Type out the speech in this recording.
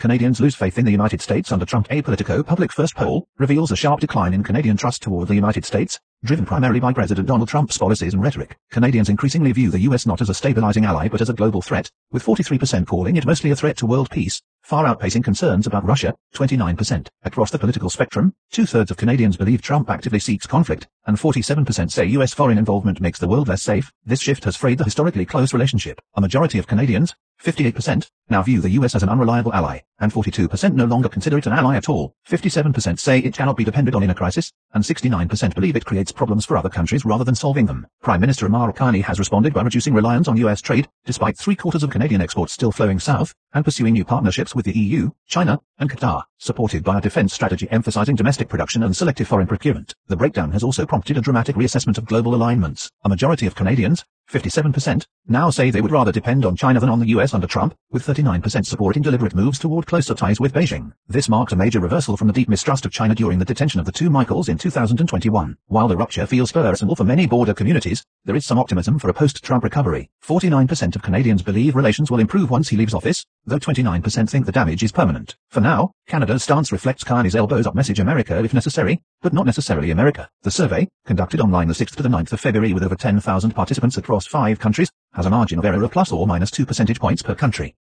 Canadians lose faith in the United States under Trump. A Politico public first poll reveals a sharp decline in Canadian trust toward the United States, driven primarily by President Donald Trump's policies and rhetoric. Canadians increasingly view the U.S. not as a stabilizing ally but as a global threat, with 43% calling it mostly a threat to world peace, far outpacing concerns about Russia, 29%. Across the political spectrum, 2/3 of Canadians believe Trump actively seeks conflict, and 47% say U.S. foreign involvement makes the world less safe. This shift has frayed the historically close relationship. A majority of Canadians, 58%, now view the U.S. as an unreliable ally, and 42% no longer consider it an ally at all. 57% say it cannot be depended on in a crisis, and 69% believe it creates problems for other countries rather than solving them. Prime Minister Amar Khani has responded by reducing reliance on U.S. trade, despite 3/4 of Canadian exports still flowing south, and pursuing new partnerships with the EU, China, and Qatar, supported by a defense strategy emphasizing domestic production and selective foreign procurement. The breakdown has also prompted a dramatic reassessment of global alignments. A majority of Canadians, 57%, now say they would rather depend on China than on the US under Trump, with 39% supporting deliberate moves toward closer ties with Beijing. This marked a major reversal from the deep mistrust of China during the detention of the two Michaels in 2021. While the rupture feels personal for many border communities, there is some optimism for a post-Trump recovery. 49% of Canadians believe relations will improve once he leaves office, though 29% think the damage is permanent. For now, Canada's stance reflects Khani's elbows up message America if necessary, but not necessarily America. The survey, conducted online the 6th to the 9th of February with over 10,000 participants across 5 countries, has a margin of error of ±2 percentage points per country.